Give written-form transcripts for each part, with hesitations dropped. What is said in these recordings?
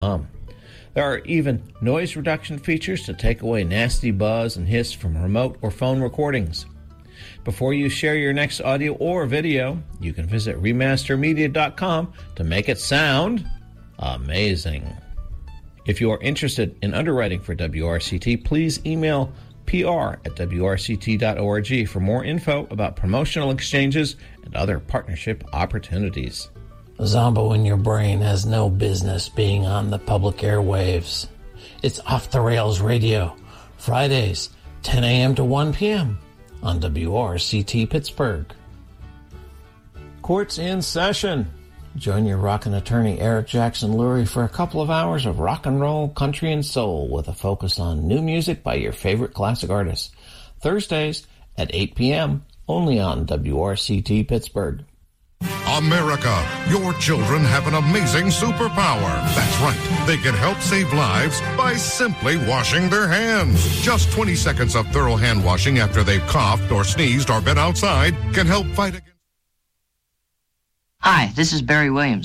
There are even noise reduction features to take away nasty buzz and hiss from remote or phone recordings. Before you share your next audio or video, you can visit remastermedia.com to make it sound amazing. If you are interested in underwriting for WRCT, please email pr@wrct.org for more info about promotional exchanges and other partnership opportunities. Zombo in Your Brain has no business being on the public airwaves. It's Off the Rails Radio, Fridays, 10 a.m. to 1 p.m. on WRCT Pittsburgh. Court's in session. Join your rockin' attorney Eric Jackson Lurie for a couple of hours of rock and roll, country, and soul with a focus on new music by your favorite classic artists. Thursdays at 8 p.m. only on WRCT Pittsburgh. America, your children have an amazing superpower. That's right. They can help save lives by simply washing their hands. Just 20 seconds of thorough hand washing after they've coughed or sneezed or been outside can help fight against... Hi, this is Barry Williams.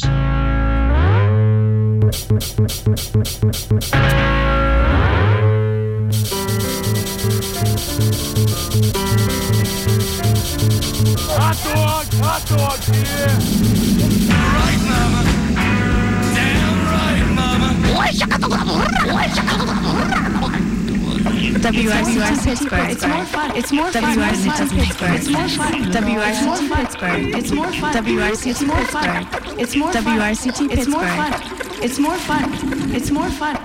Hot dog here. Right, mama. Damn right, mama. WRCT Pittsburgh. It's more fun. It's more fun. WRCT Pittsburgh. It's more fun. WRCT Pittsburgh. It's more fun. WRCT Pittsburgh. It's more WRCT Pittsburgh. It's more fun. It's more fun.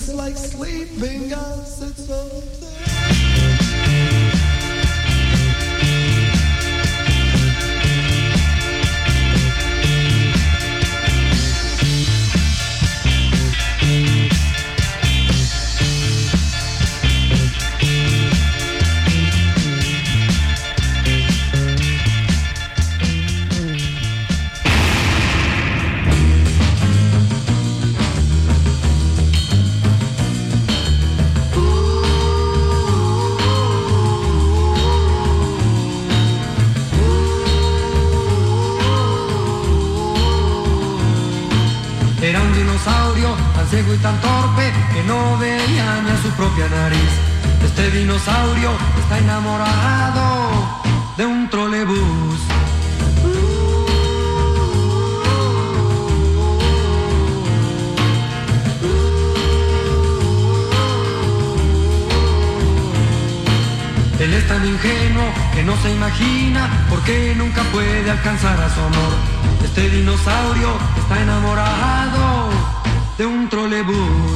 just like sleeping. I said something. Tan ciego y tan torpe que no veía ni a su propia nariz. Este dinosaurio está enamorado de un trolebús. Él es tan ingenuo que no se imagina por qué nunca puede alcanzar a su amor. Este dinosaurio está enamorado de un trolebús.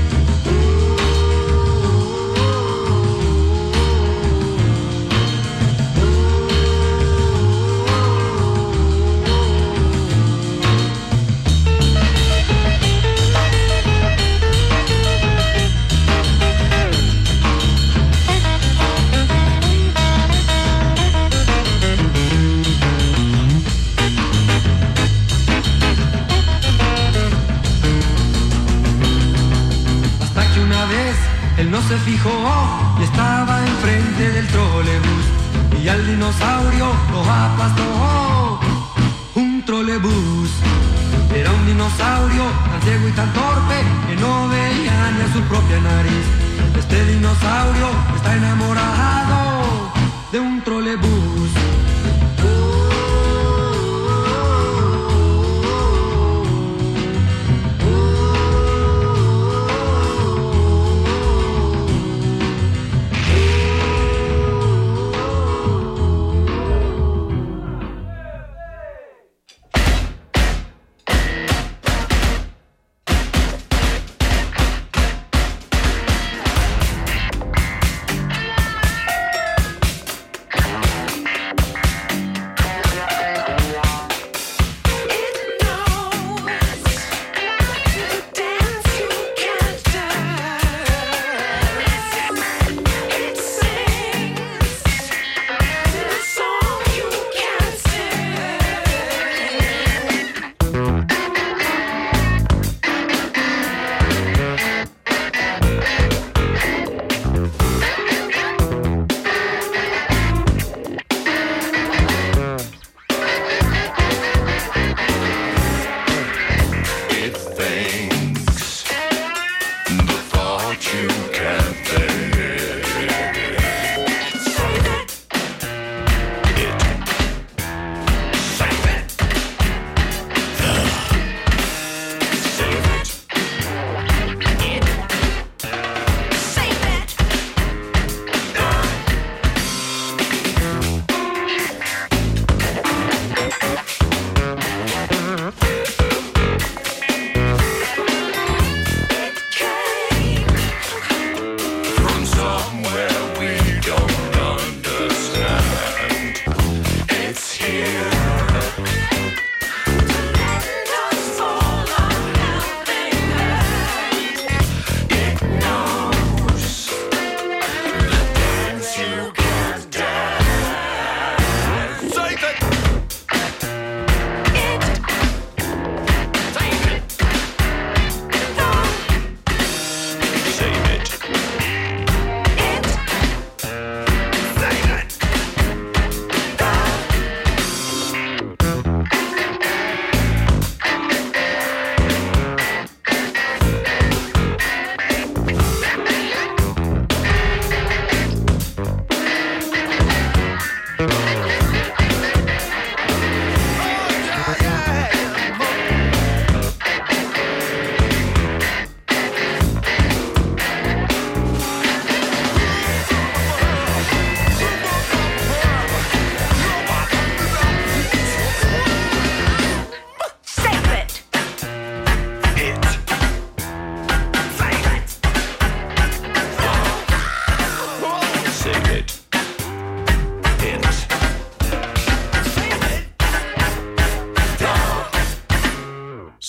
Él no se fijó y estaba enfrente del trolebús y al dinosaurio lo aplastó un trolebús. Era un dinosaurio tan ciego y tan torpe que no veía ni a su propia nariz. Este dinosaurio está enamorado de un trolebús.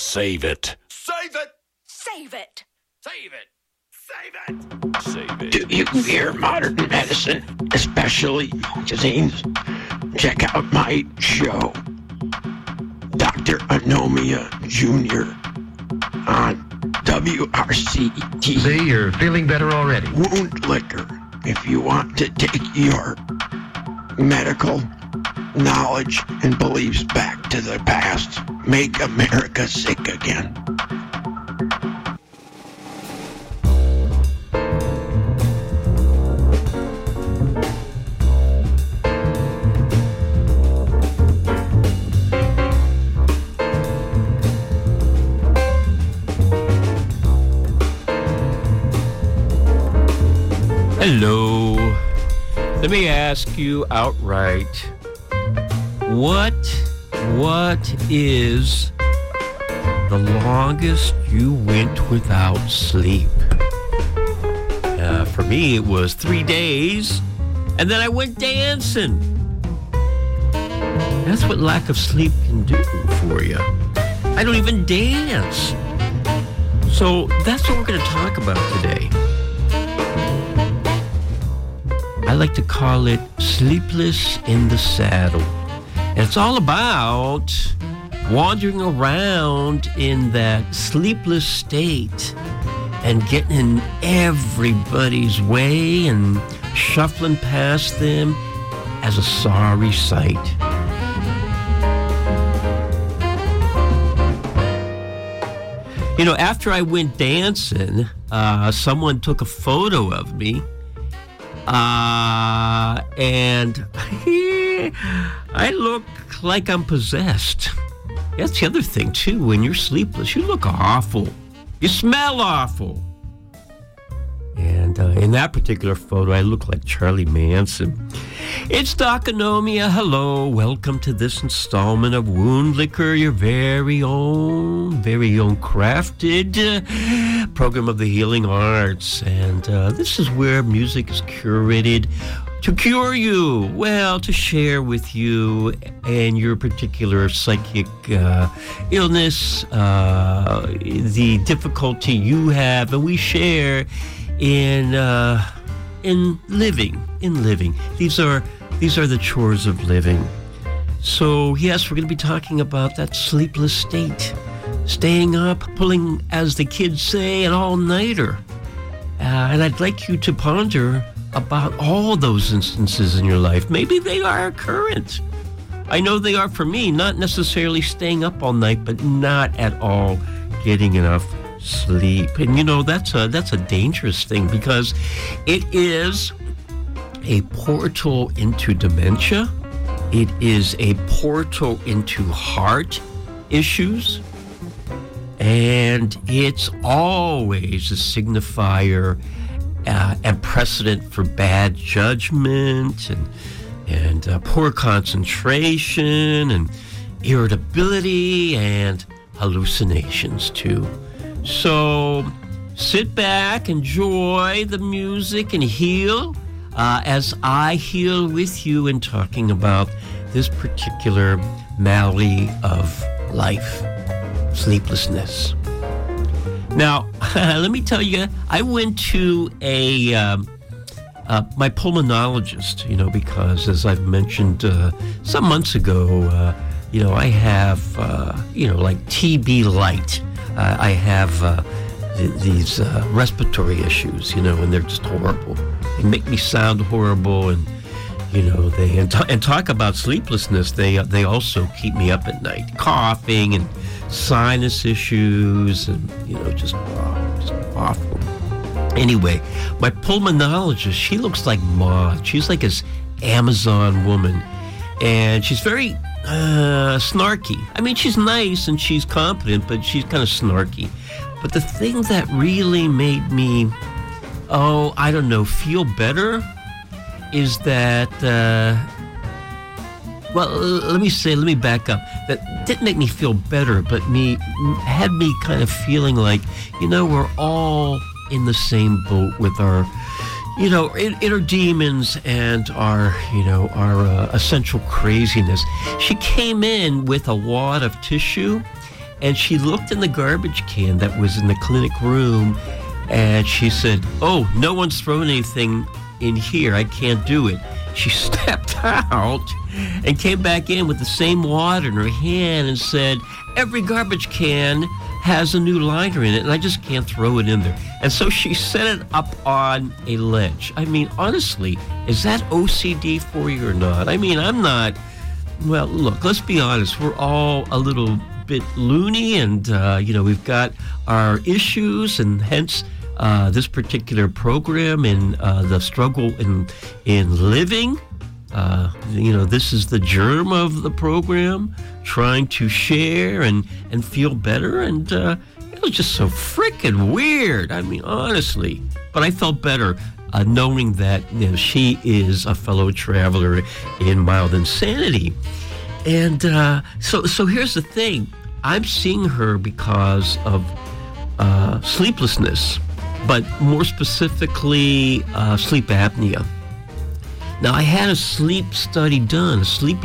Save it. Save it! Save it. Save it! Save it! Save it. Do you hear modern medicine, especially magazines? Check out my show, Dr. Anomia Jr. on WRCT. See, you're feeling better already. Wound liquor. If you want to take your medical knowledge and beliefs back to the past, make America sick again. Hello. Let me ask you outright, what is the longest you went without sleep? For me, it was 3 days, and then I went dancing. That's what lack of sleep can do for you. I don't even dance. So that's what we're going to talk about today. I like to call it Sleepless in the Saddle. And it's all about wandering around in that sleepless state and getting in everybody's way and shuffling past them as a sorry sight. You know, after I went dancing, someone took a photo of me. And I look like I'm possessed. That's the other thing, too. When you're sleepless, you look awful. You smell awful. And in that particular photo, I look like Charlie Manson. It's Doc Anomia. Hello. Welcome to this installment of Wound Liquor, your very own crafted program of the healing arts. And this is where music is curated to cure you, well, to share with you and your particular psychic illness, the difficulty you have, and we share in living. These are the chores of living. So yes, we're going to be talking about that sleepless state, staying up, pulling, as the kids say, an all-nighter. And I'd like you to ponder about all those instances in your life. Maybe they are current. I know they are for me, not necessarily staying up all night, but not at all getting enough sleep. And you know, that's a dangerous thing, because it is a portal into dementia. It is a portal into heart issues. And it's always a signifier and precedent for bad judgment and poor concentration and irritability and hallucinations too. So sit back, enjoy the music, and heal as I heal with you in talking about this particular malady of life, sleeplessness. Now, let me tell you, I went to my pulmonologist, because as I've mentioned some months ago, I have, like TB light. I have these respiratory issues, and they're just horrible. They make me sound horrible, and and talk about sleeplessness. They also keep me up at night, coughing and sinus issues, and just awful. Anyway, my pulmonologist, she looks like Maud. She's like this Amazon woman, and she's very snarky. I mean, she's nice and she's competent, but she's kind of snarky. But the thing that really made me, feel better is that, let me back up. That didn't make me feel better, but had me kind of feeling like, we're all in the same boat with our, inner demons and our essential craziness. She came in with a wad of tissue, And she looked in the garbage can that was in the clinic room, and she said, "Oh, no one's thrown anything in here. I can't do it." She stepped out and came back in with the same water in her hand and said, "Every garbage can has a new liner in it, and I just can't throw it in there." And so she set it up on a ledge. I mean, honestly, is that OCD for you or not? I mean, I'm not. Well, look, let's be honest. We're all a little bit loony, and, we've got our issues, and hence this particular program and the struggle in living. This is the germ of the program, trying to share and feel better. And it was just so freaking weird. I mean, honestly. But I felt better knowing that she is a fellow traveler in mild insanity. And so here's the thing. I'm seeing her because of sleeplessness, but more specifically sleep apnea. Now, I had a sleep lab study done,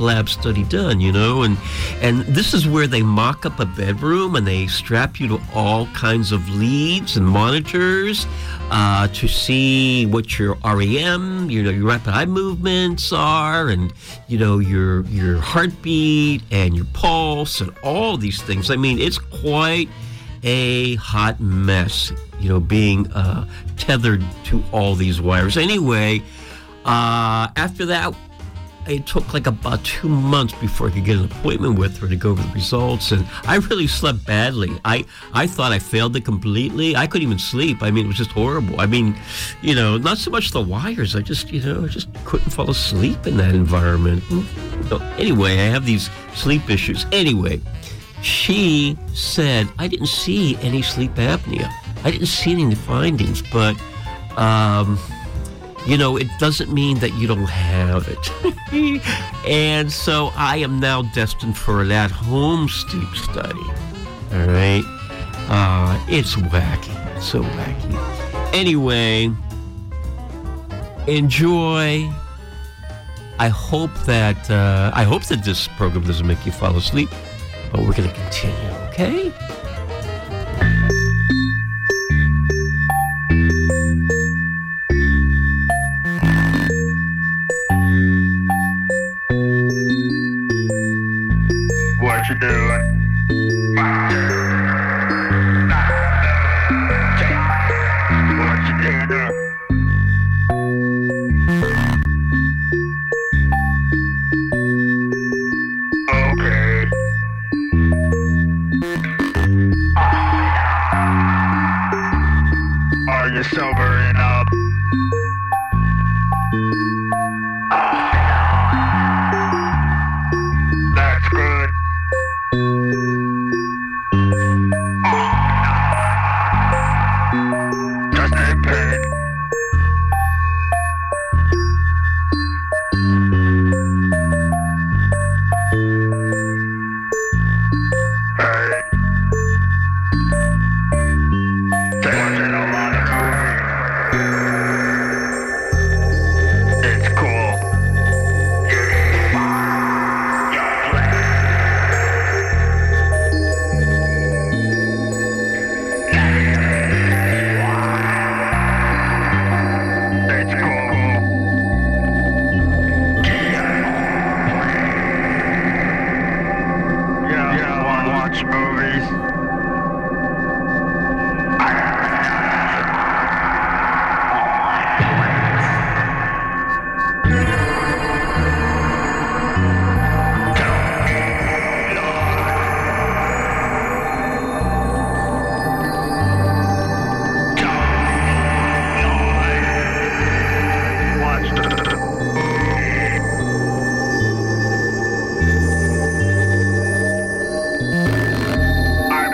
and this is where they mock up a bedroom and they strap you to all kinds of leads and monitors to see what your REM, your rapid eye movements are, and, your heartbeat and your pulse and all these things. I mean, it's quite a hot mess, being tethered to all these wires. Anyway, after that, it took like about 2 months before I could get an appointment with her to go over the results, and I really slept badly. I thought I failed it completely. I couldn't even sleep. I mean, it was just horrible. I mean, not so much the wires. I just couldn't fall asleep in that environment. Anyway, I have these sleep issues. Anyway, she said, I didn't see any sleep apnea. I didn't see any findings, but, it doesn't mean that you don't have it. And so I am now destined for an at-home sleep study. All right? It's wacky. It's so wacky. Anyway, enjoy. I hope that this program doesn't make you fall asleep, but we're going to continue, okay? What you doing? What you doing? Okay. Are you sobering up? That's good. Just in pain. Hey. They're watching a lot of movies. It's cool. It's cool. Yeah, wanna watch movies? I'm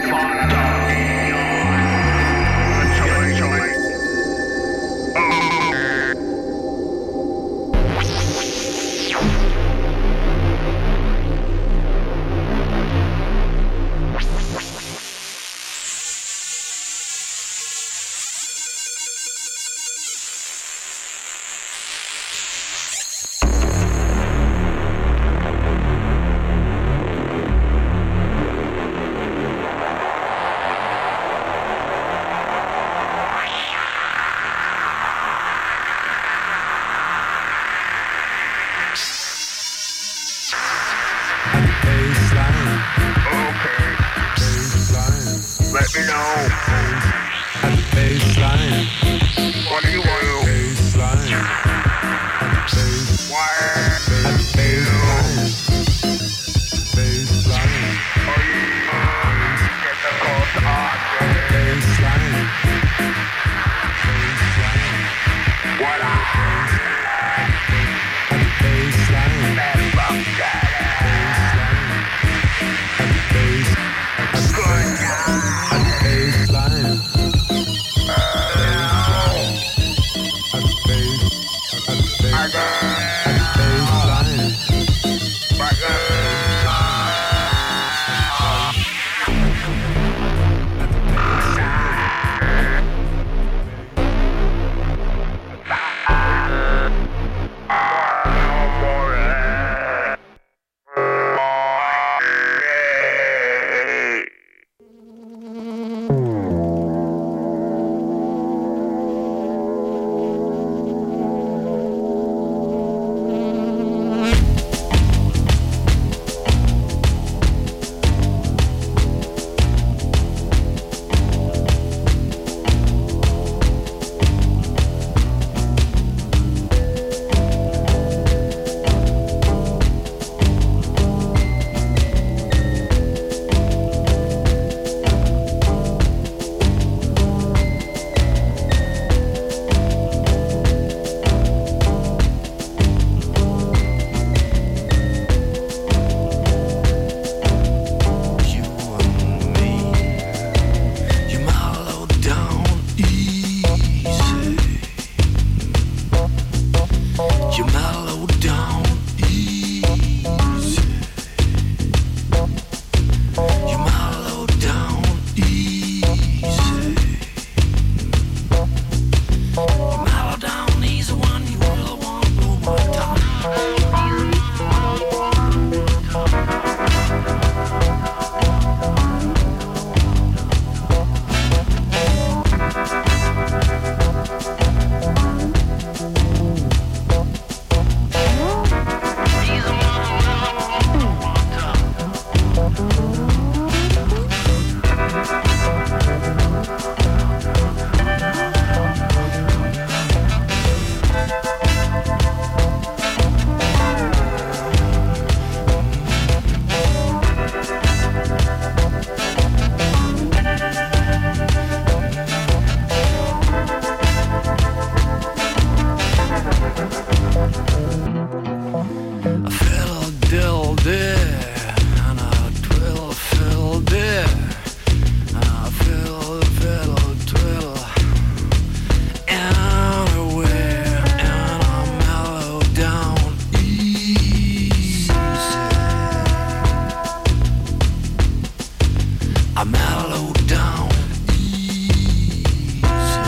I mellow down easy.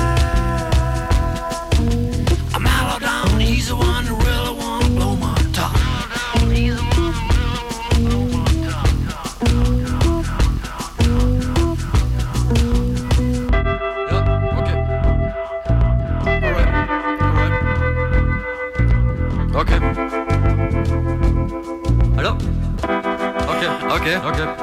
I mellow down easy when I really wanna blow my top. Okay. Hello? Okay.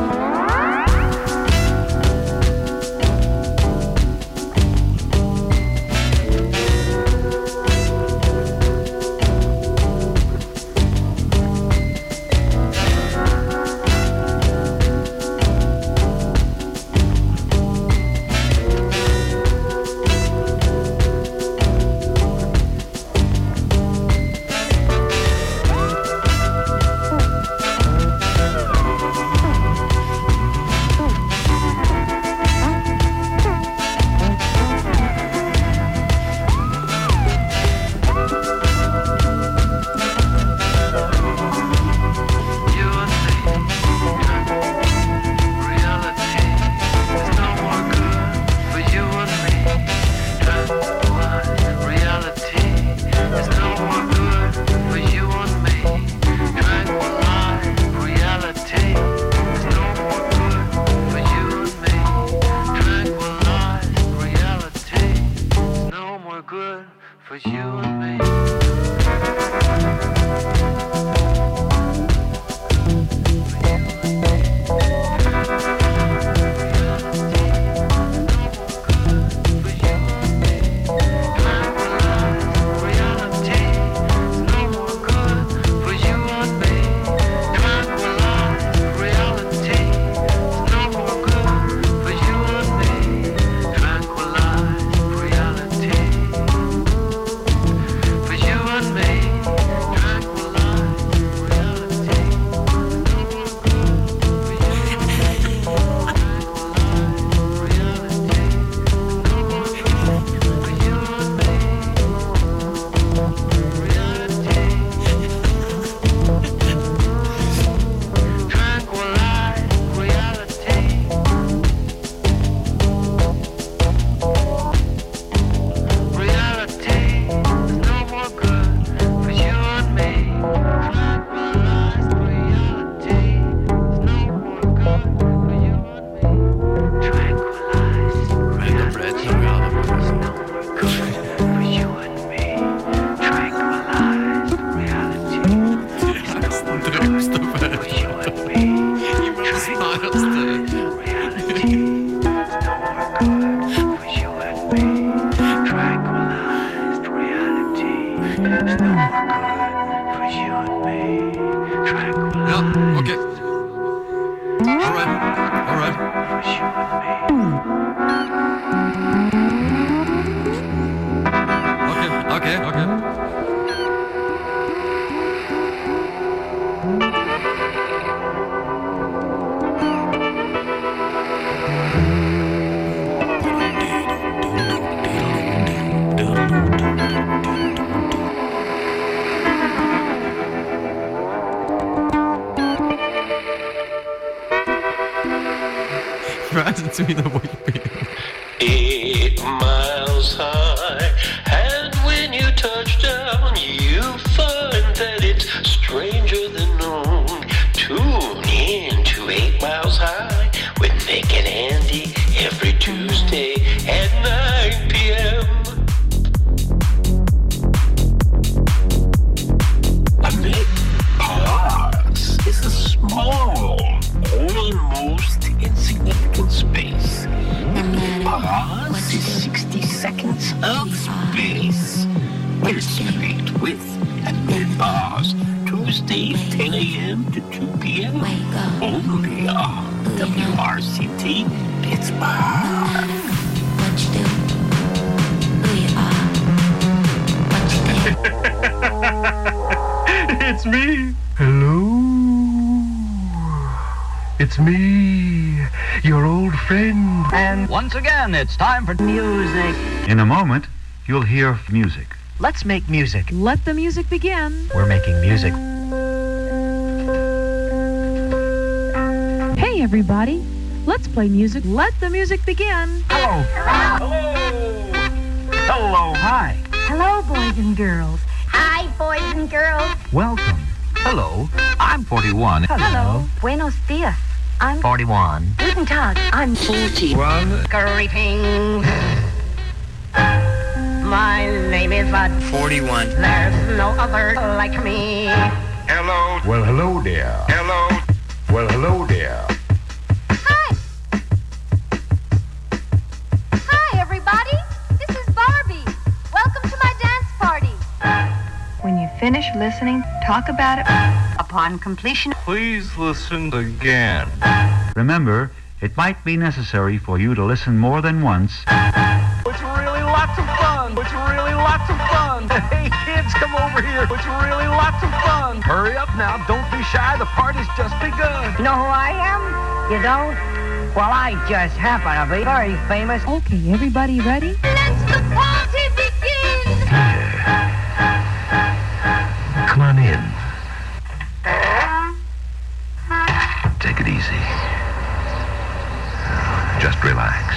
To me the way you feel. 8 miles high, and when you touch down, you find that it's stranger than known. Tune in to 8 Miles High with Nick and Andy every Tuesday at 9 p.m. A big pause is a small, almost insignificant space. Pause is 60 seconds of space. We're straight with and mid-pause. Tuesdays 10 a.m. to 2 p.m. Only on WRCT Pittsburgh. What you do? Who you are? What you do? It's me. Hello. It's me, your old friend. And once again, it's time for music. In a moment, you'll hear music. Let's make music. Let the music begin. We're making music. Hey, everybody. Let's play music. Let the music begin. Hello. Hello. Hi. Hello, boys and girls. Hi, boys and girls. Welcome. Hello. I'm 41. Hello. Buenos dias. I'm 41. Guten Tag. I'm 41. Greetings. My name is Bud. 41. There's no other like me. Hello. Well, hello there. Hello. Well, hello there. Hi. Hi, everybody. This is Barbie. Welcome to my dance party. When you finish listening, talk about it. Upon completion, Please listen again. Remember, it might be necessary for you to listen more than once. It's really lots of fun. It's really lots of fun. Hey, kids, come over here. It's really lots of fun. Hurry up now. Don't be shy. The party's just begun. You know who I am? You don't? Well, I just happen to be very famous. Okay, everybody ready? Let the party begin. Come on in. Take it easy. Just relax.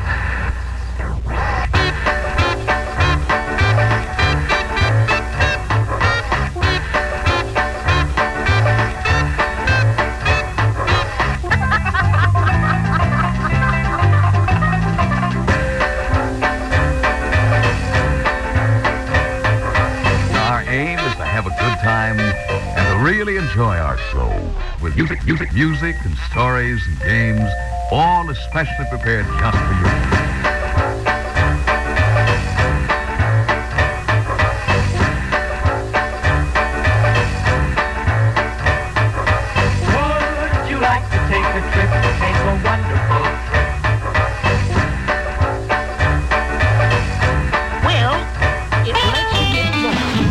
Our aim is to have a good time and to really enjoy our show with music and stories and games, all especially prepared just for you. Would you like to take a trip? Take a wonderful trip. Well, it lets you get going.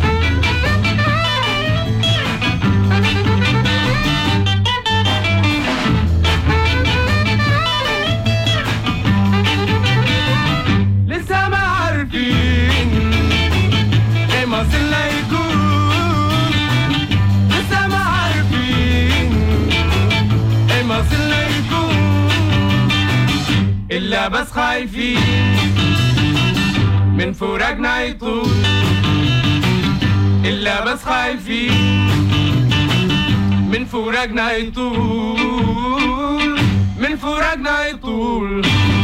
لسه ما عارفين ايه مصيرنا يكون. لسه ما عارفين ايه مصيرنا يكون. إلا بس خايفين من فراقنا يطول. إلا بس خايفين من فراقنا يطول. من فراقنا يطول.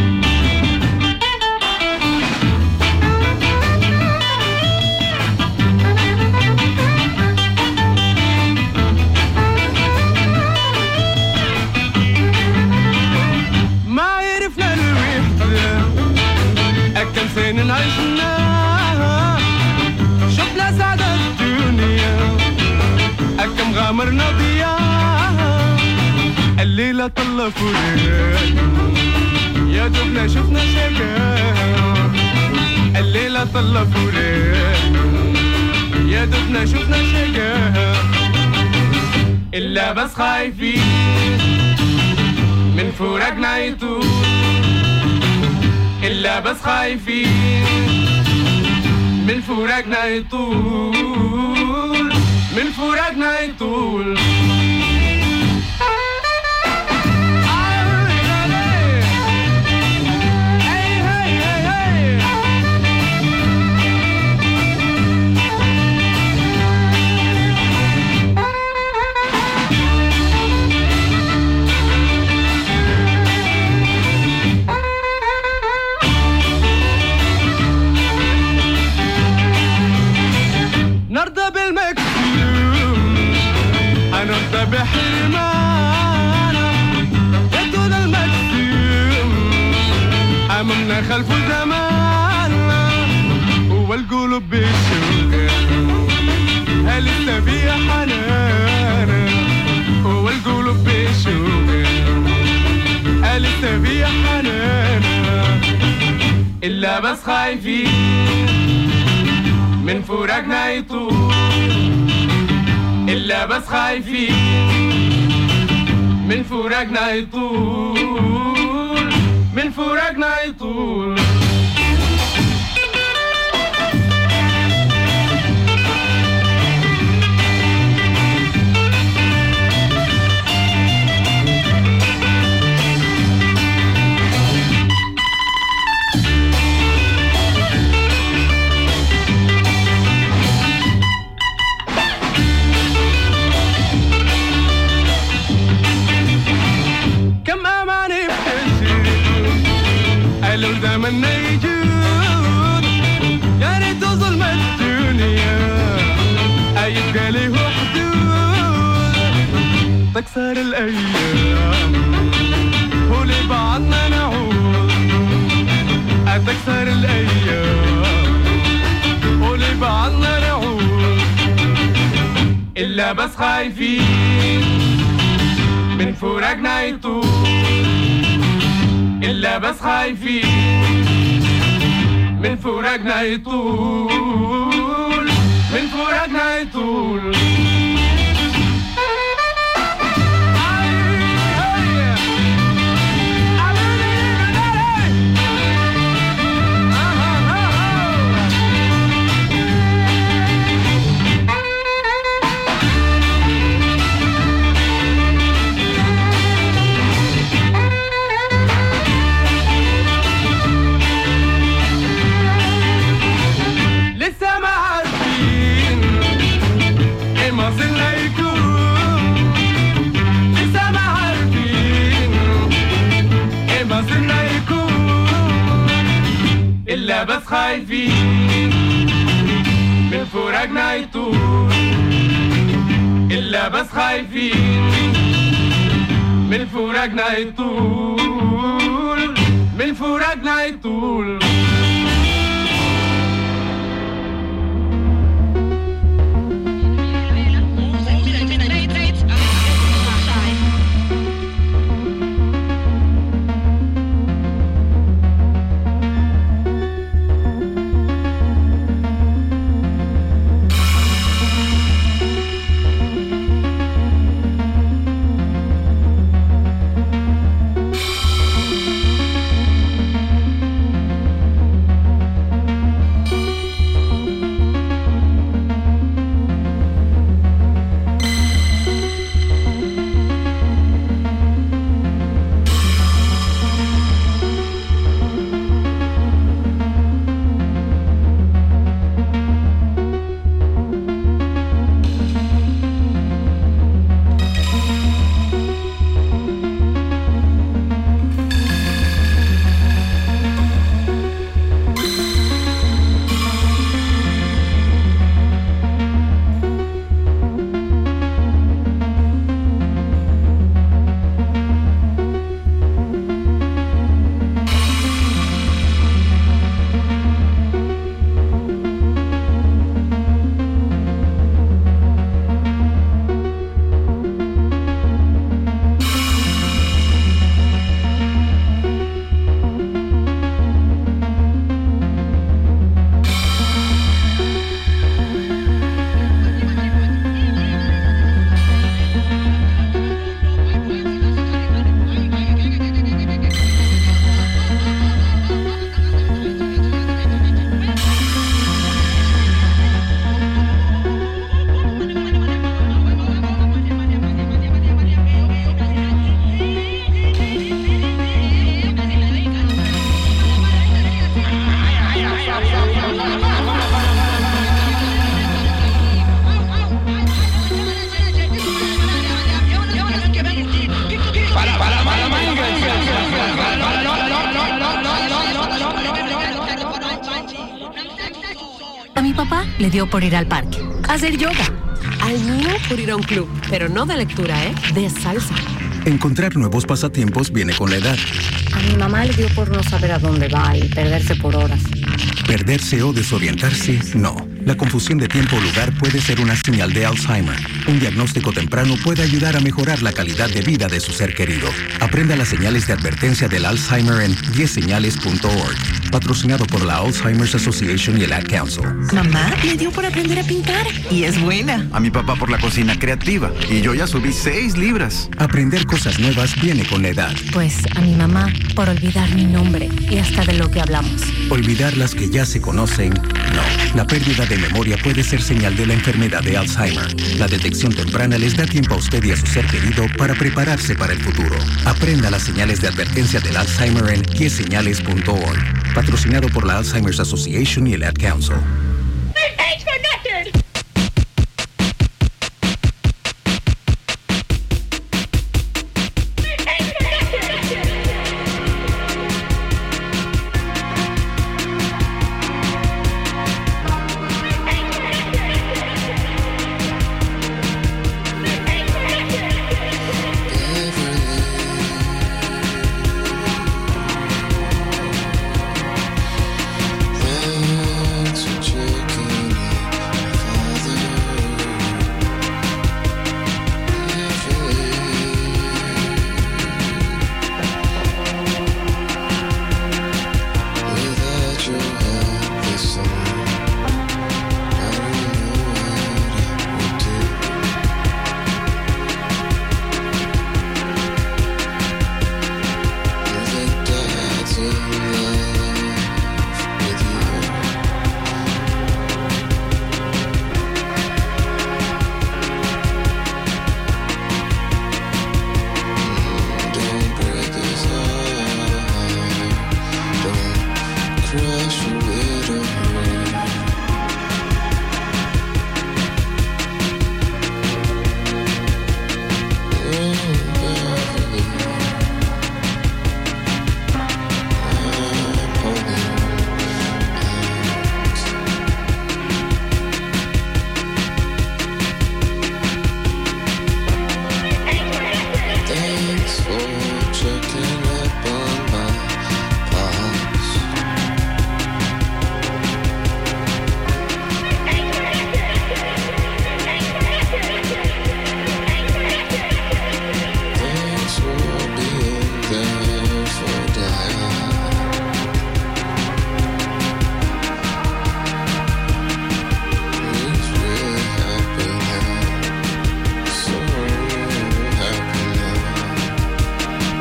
ما عرفنا الوحدة أكم سنة عشناها. شفنا سعادة الدنيا أكم غامرنا ضياها. الليلة طلع فراق يا دوبنا شفنا شقاها. الليلة طلع فراق يا دوبنا شفنا شقاها. إلا بس خايفين من فراقنا يطول. إلا بس خايفين من فراقنا يطول. من فراقنا يطول. نرضى بالمكتوم هنرضى بحرمانا. يدون المكتوم أمامنا خلف زماننا. هو القلوب بالشوكة هلسه فيها حنانا. هو القلوب بالشوكة هلسه فيها حنانا. إلا بس خايفين من فراقنا يطول. إلا بس خايفين من فراقنا يطول. من فراقنا يطول. أتمنى يجود يا ريت ظلمة الدنيا يبقى له حدود تكسر الأيام ولبعضنا نعود تكسر الأيام ولبعضنا نعود إلا بس خايفين من فراقنا يطول إلا بس خايفين من فراقنا يطول من فراقنا يطول إلا بس خايفين من فراقنا يطول إلا بس خايفين من فراقنا يطول من فراقنا يطول Le dio por ir al parque, a hacer yoga. Al mío por ir a un club, pero no de lectura, de salsa. Encontrar nuevos pasatiempos viene con la edad. A mi mamá le dio por no saber a dónde va y perderse por horas. Perderse o desorientarse, no. La confusión de tiempo o lugar puede ser una señal de Alzheimer. Un diagnóstico temprano puede ayudar a mejorar la calidad de vida de su ser querido. Aprenda las señales de advertencia del Alzheimer en 10señales.org. Patrocinado por la Alzheimer's Association y el Ad Council. Mamá le dio por aprender a pintar y es buena. A mi papá por la cocina creativa y yo ya subí 6 libras. Aprender cosas nuevas viene con la edad. Pues a mi mamá por olvidar mi nombre y hasta de lo que hablamos. Olvidar las que ya se conocen, no. La pérdida de memoria puede ser señal de la enfermedad de Alzheimer. La detección temprana les da tiempo a usted y a su ser querido para prepararse para el futuro. Aprenda las señales de advertencia del Alzheimer en 10señales.org. Patrocinado por la Alzheimer's Association y el Ad Council. checking up on my pulse. Thanks for being there for Dad. He's really happy now, so happy now.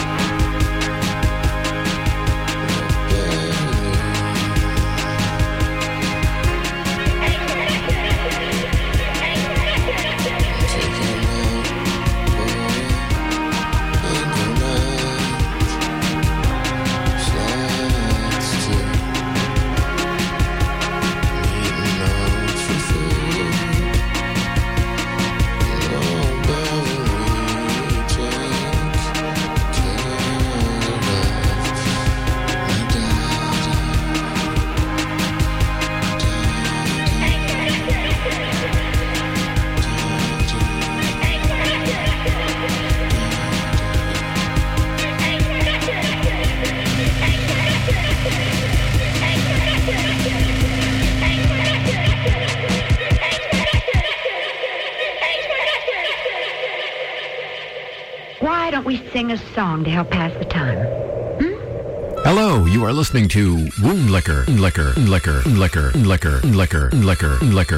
Why don't we sing a song to help pass the time? Hello, you are listening to Wound Liquor, Liquor, Liquor, Liquor, Liquor, Liquor, Liquor, Liquor.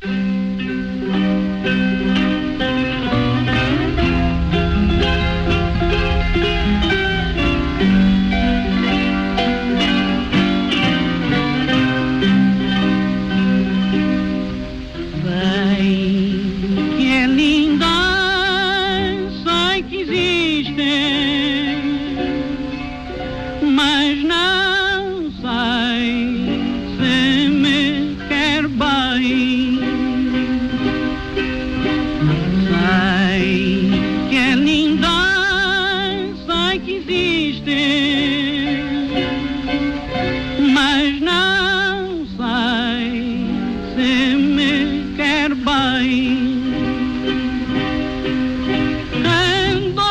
Que linda, sei que existem, mas não sei se me quer bem. Sei que é linda, sei que existem, mas não sei se me quer bem. Ando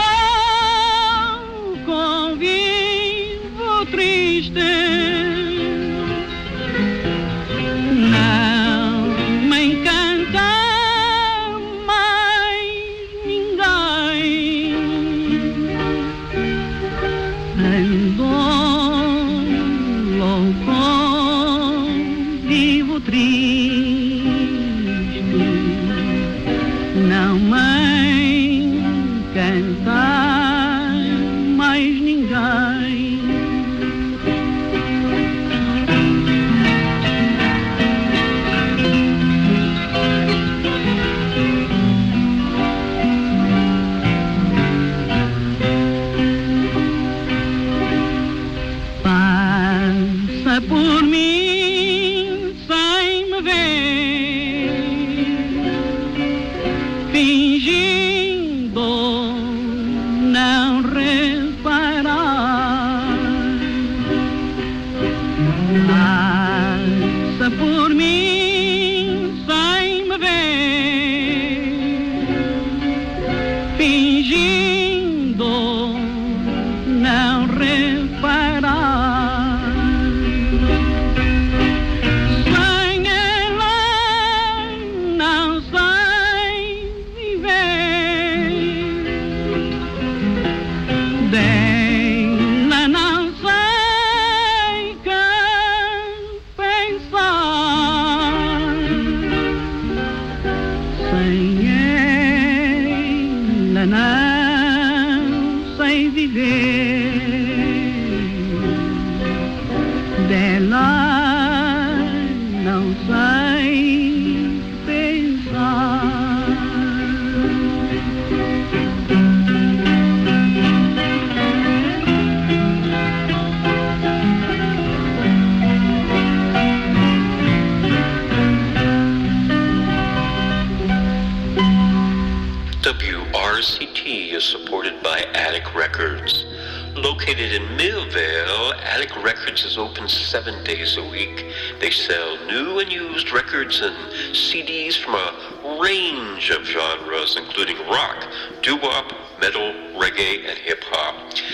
louco, vivo triste, não me encanta mais ninguém. Ando louco, vivo triste, não me encanta mais ninguém. Passa por mim sem me ver, fingindo não reparar. Passa por mim sem me ver, fingindo não reparar. Sem ela não sei viver, dela não sei que pensar. Sem ela não sei viver, dela não sei pensar. WRCT is supported by Attic Records. Located in Millvale, Attic Records is open 7 days a week. They sell new and used records and CDs from a range of genres, including rock, doo-wop, metal, reggae, and hip-hop.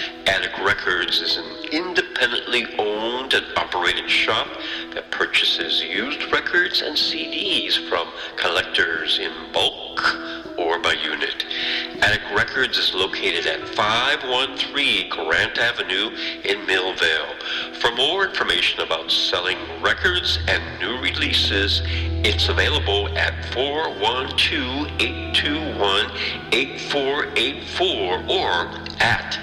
Records is an independently owned and operated shop that purchases used records and CDs from collectors in bulk or by unit. Attic Records is located at 513 Grant Avenue in Millvale. For more information about selling records and new releases, it's available at 412-821-8484 or at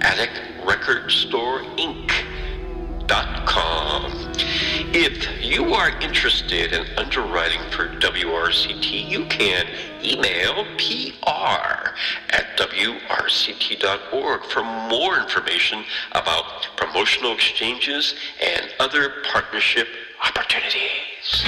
atticrecordstorinc.com. If you are interested in underwriting for WRCT, you can email pr@wrct.org for more information about promotional exchanges and other partnership opportunities.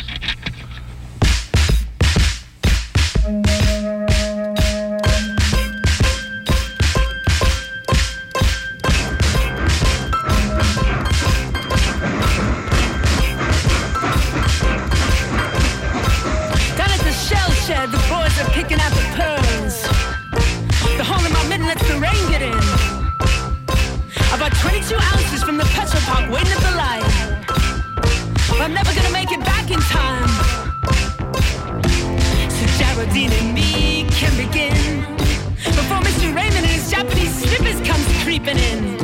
The boys are picking out the pearls. The hole in my midden lets the rain get in. About 22 ounces from the petrol park waiting at the light. But I'm never gonna make it back in time. So Geraldine and me can begin before Mr. Raymond and his Japanese slippers comes creeping in.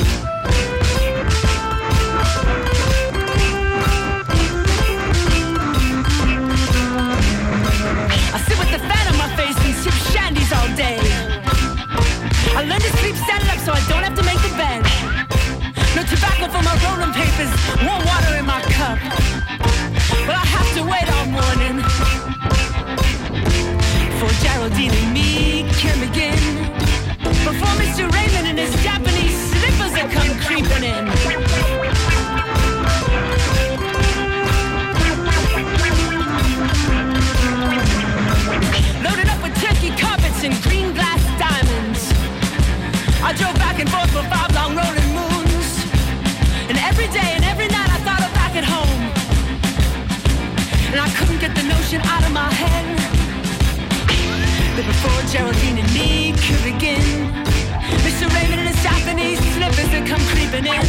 I sit with the fan on my face and sip shandies all day. I learned to sleep standing up so I don't have to make the bed. No tobacco for my rolling papers, warm water in my cup. But I have to wait all morning for Geraldine and me can begin before Mr. Raymond and his Japanese slippers that come creeping in. Loaded up with turkey carpets and green glass diamonds. I drove back and forth for 5 long rolling moons. And every day and every night I thought of back at home. And I couldn't get the notion out of my head that before Geraldine and me could begin, Mr. Raymond and his Japanese slippers would come creeping in.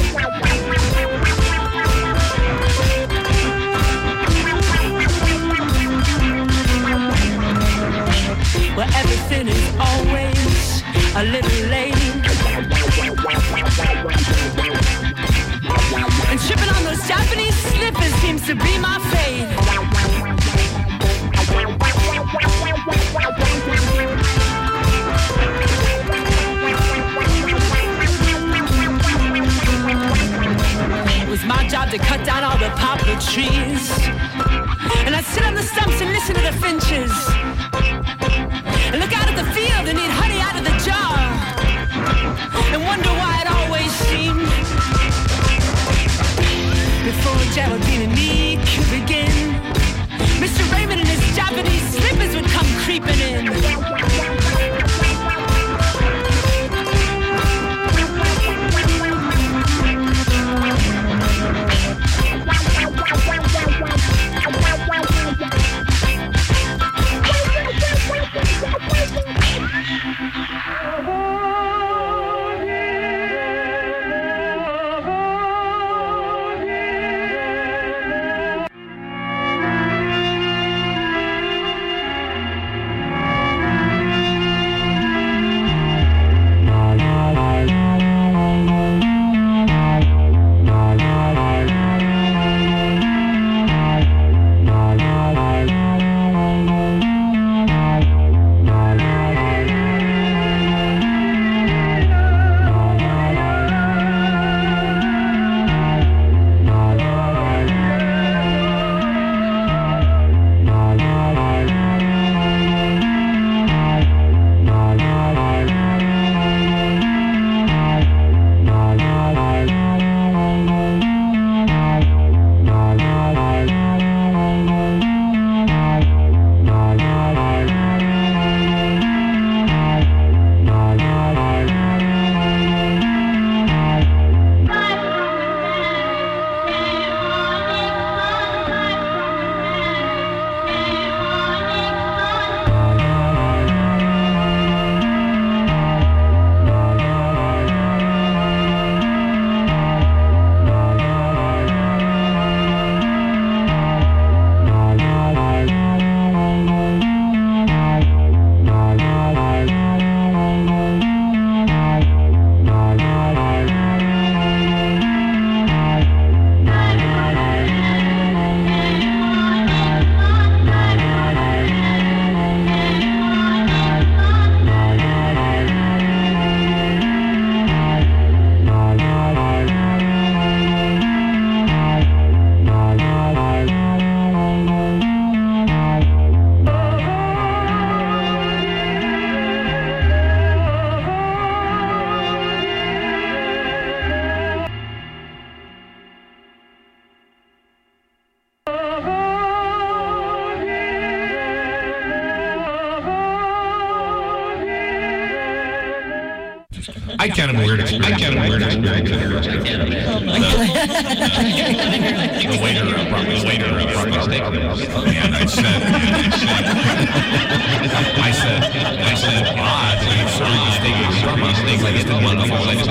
Well, everything is always a little late. And tripping on those Japanese slippers seems to be my fate. It was my job to cut down all the poplar trees. And I'd sit on the stumps and listen to the finches. And look out at the field and eat honey out of the jar. And wonder why it always seemed before Geraldine and me could begin, Mr. Raymond and his Japanese slippers would come creeping in. I get him weird. The waiter brought me steak. And I said, oddly, serving the steak from a steak like it's the one before like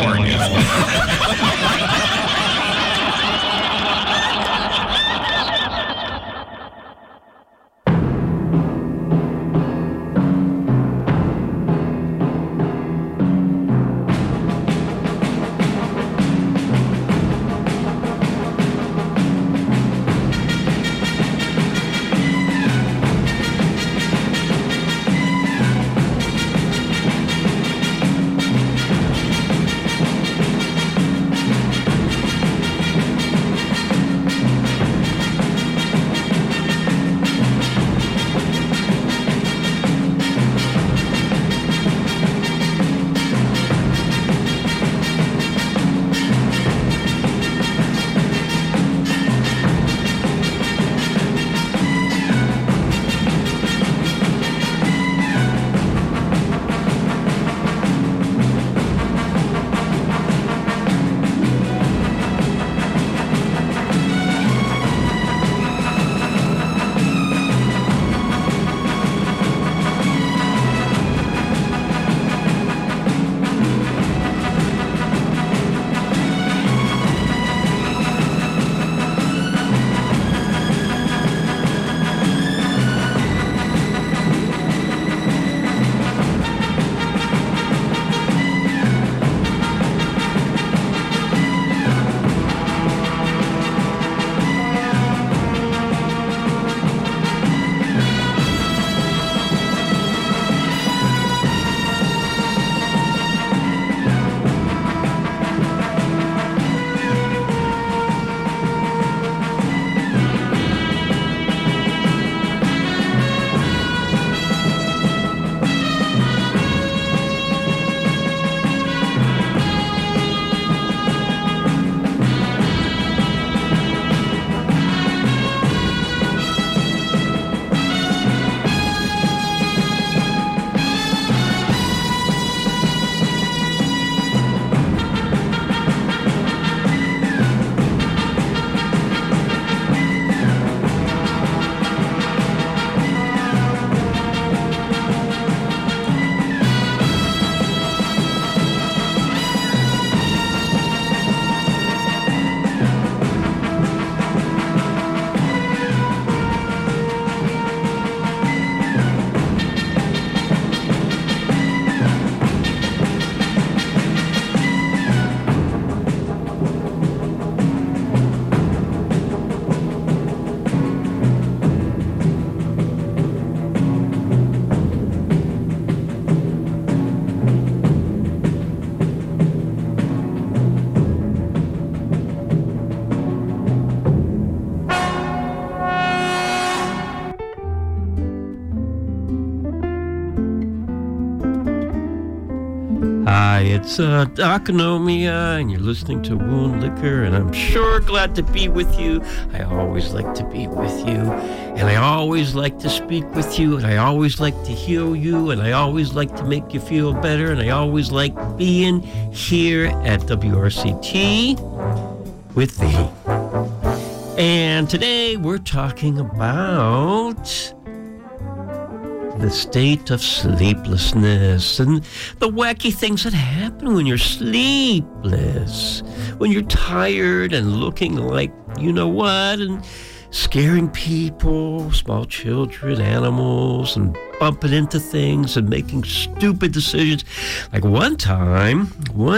Hi, it's Doc Anomia, and you're listening to Wound Liquor, and I'm sure glad to be with you. I always like to be with you, and I always like to speak with you, and I always like to heal you, and I always like to make you feel better, and I always like being here at WRCT with thee. And today we're talking about the state of sleeplessness and the wacky things that happen when you're sleepless, when you're tired and looking like you know what, and scaring people, small children, animals, and bumping into things and making stupid decisions. Like one time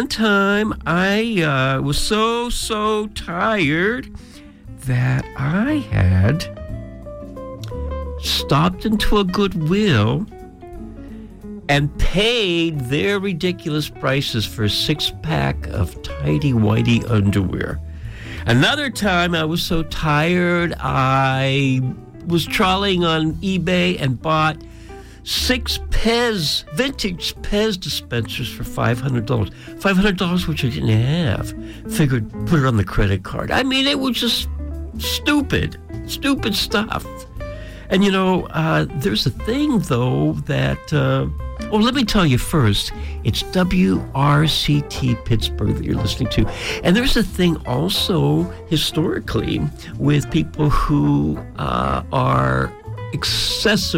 I was so tired that I had stopped into a Goodwill and paid their ridiculous prices for a 6-pack of tighty-whitey underwear. Another time I was so tired I was trawling on eBay and bought 6 vintage Pez dispensers for $500. $500 which I didn't have. Figured put it on the credit card. I mean, it was just stupid stuff. And, you know, there's a thing, though, that Well, let me tell you first, it's WRCT Pittsburgh that you're listening to. And there's a thing also historically with people who are excessive